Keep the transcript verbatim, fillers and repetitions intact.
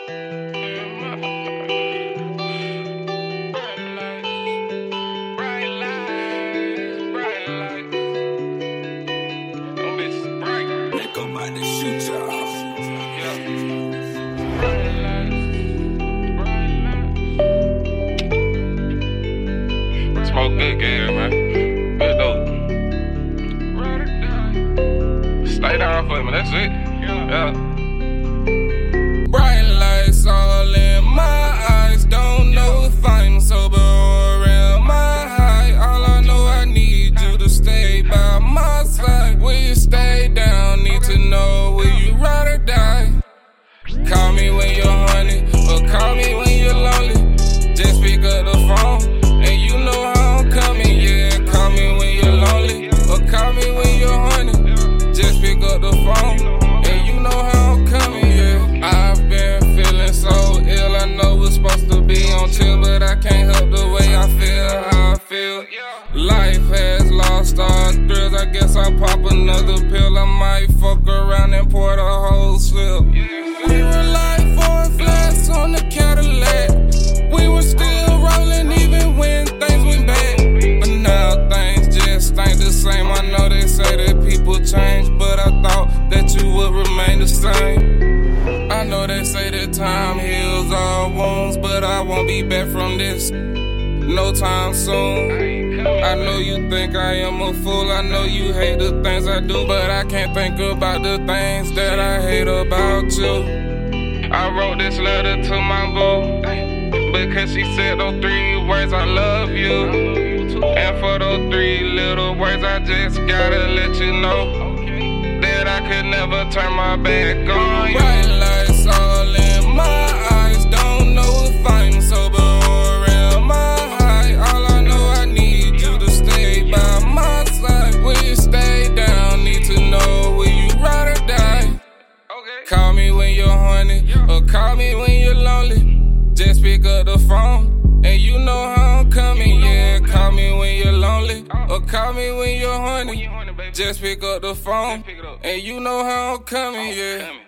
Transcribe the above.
Smoke good game, man. Good dope. Stay down for me, that's it. Yeah. Bright lights all in my eyes. Don't know if I'm sober or am I high. All I know, I need you to stay by my side. Will you stay down? Need to know, will you ride or die? Call me when you're horny, or call me when you're lonely. Just pick up the phone, and you know how I'm coming. Yeah, call me when you're lonely, or call me when you're horny. Just pick up the phone, and you know how I'm coming. Yeah, I've been feeling so ill. I know we're supposed to be on chill, but I can't help the way I feel, how I feel. Life has lost all thrills. I guess I'll pop another pill. I might fuck around and pour the whole slip. We were like four flats on the Cadillac. We were still rolling even when things went bad. But now things just ain't the same. I know they say that people change, but I thought that you would remain the same. I know they say that time heals all wounds, but I won't be back from this no time soon. I know you think I am a fool. I know you hate the things I do, but I can't think about the things that I hate about you. I wrote this letter to my boo because she said those three words, I love you. And for those three little words, I just gotta let you know that I could never turn my back on you. Bright lights all in my eyes. Don't know if I'm sober or am I high. All I know, I need you to stay by my side. Will you stay down? Need to know, will you ride or die? Call me when you're horny, or call me when you're lonely. Just pick up the phone, and you know how I'm coming. Yeah, call me when you're lonely, or call me when you're horny. Just pick up the phone, and you know how I'm coming. Yeah.